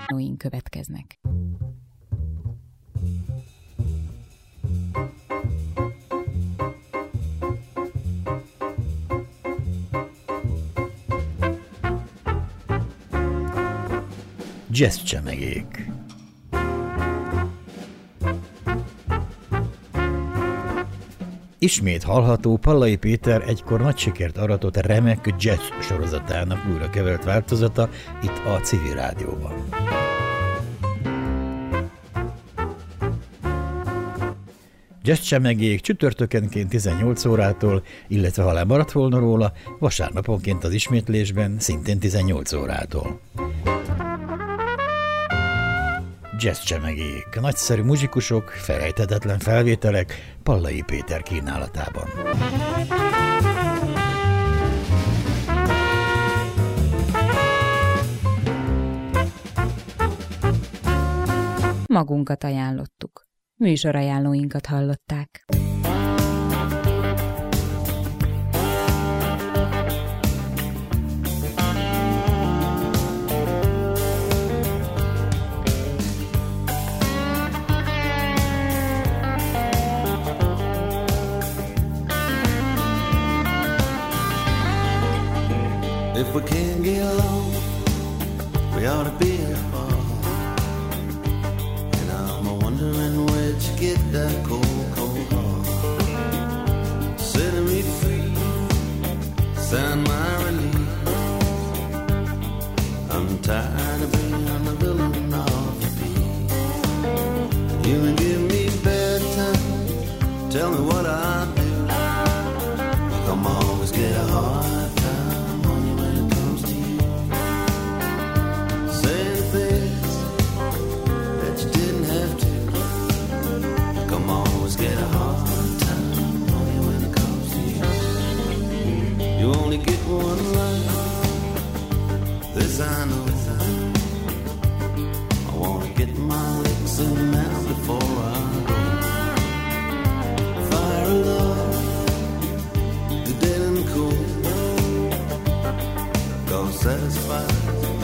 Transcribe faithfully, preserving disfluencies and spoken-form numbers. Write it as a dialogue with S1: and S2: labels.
S1: Nóink következnek.
S2: Jazz csemegék. Ismét hallható Pallai Péter egykor nagy sikert aratott remek jazz sorozatának újra kevert változata itt a Civil Rádióban. Jazz csemegék csütörtökenként tizennyolc órától, illetve ha lemaradt volna róla, vasárnaponként az ismétlésben szintén tizennyolc órától. Jazz csemegék, nagyszerű muzsikusok, felejthetetlen felvételek Pallai Péter kínálatában.
S1: Magunkat ajánlottuk. Műsorajánlóinkat hallották.
S3: If we can't get along, we ought to be apart. And I'm wondering where'd you get that cold, cold heart? Setting me free, sign my release. I'm tired of being the villain of the piece. You can give me bedtime, tell me what I do. Come always get a hard get a hard time only when it comes to you. You only get one life, this I know. I wanna get my licks in now before I go. Fire of love, the dead and cool, gonna satisfy